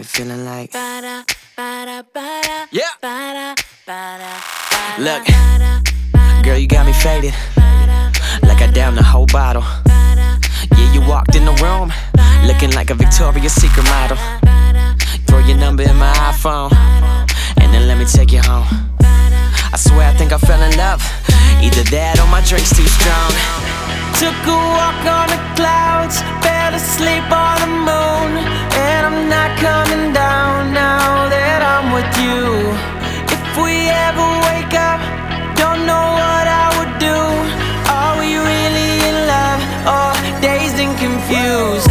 me feeling like. Yeah. Look, girl, you got me faded, like I downed the whole bottle. Yeah, you walked in the room, looking like a Victoria's Secret model. Throw your number in my iPhone, and then let me take you home. I swear I think I fell in love. Either that or my drink's too strong. Took a walk on the clouds, fell asleep on the moon, and I'm not coming down now that I'm with you. If we ever wake up, don't know what I would do. Are we really in love or dazed and confused?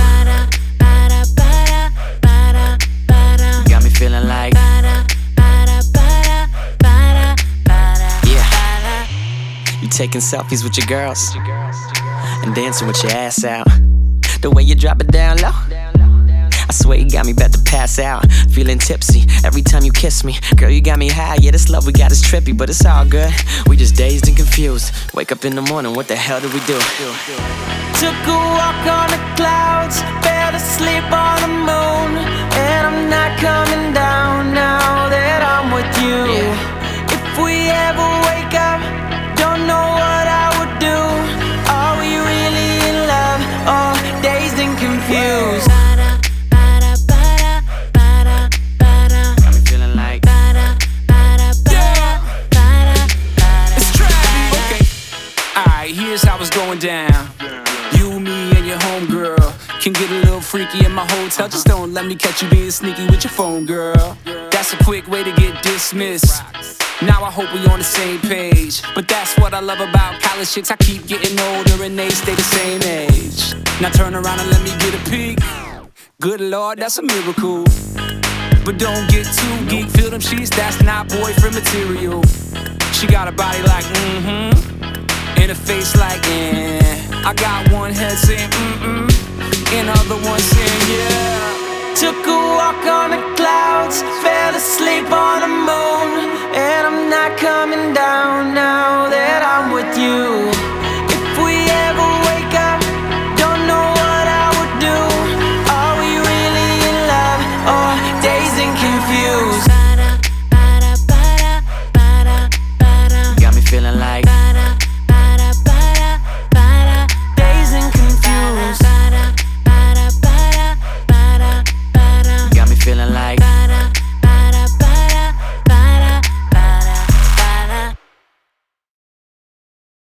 Got me feeling like. You taking selfies with your girls and dancing with your ass out. The way you drop it down low, I swear you got me about to pass out. Feeling tipsy every time you kiss me. Girl, you got me high, yeah, this love we got is trippy, but it's all good. We just dazed and confused. Wake up in the morning, what the hell did we do? Took a walk on the clouds, fell asleep on the moon, and I'm not coming down now that I'm with you. If we ever wake up, don't know what I would do. Are we really in love or dazed and confused? Got me feeling like. It's Travis. Okay. Alright, here's how it's going down. You, me, and your homegirl can get a little freaky in my hotel. Just don't let me catch you being sneaky with your phone, girl. That's a quick way to get dismissed. Now I hope we on the same page. But that's what I love about college chicks. I keep getting older and they stay the same age. Now turn around and let me get a peek. Good Lord, that's a miracle. But don't get too geek. Feel them sheets, that's not boyfriend material. She got a body like and a face like I got one head saying and other one saying yeah. Took a walk on the clouds, fell asleep on the moon, and I'm not coming down now that I'm with you.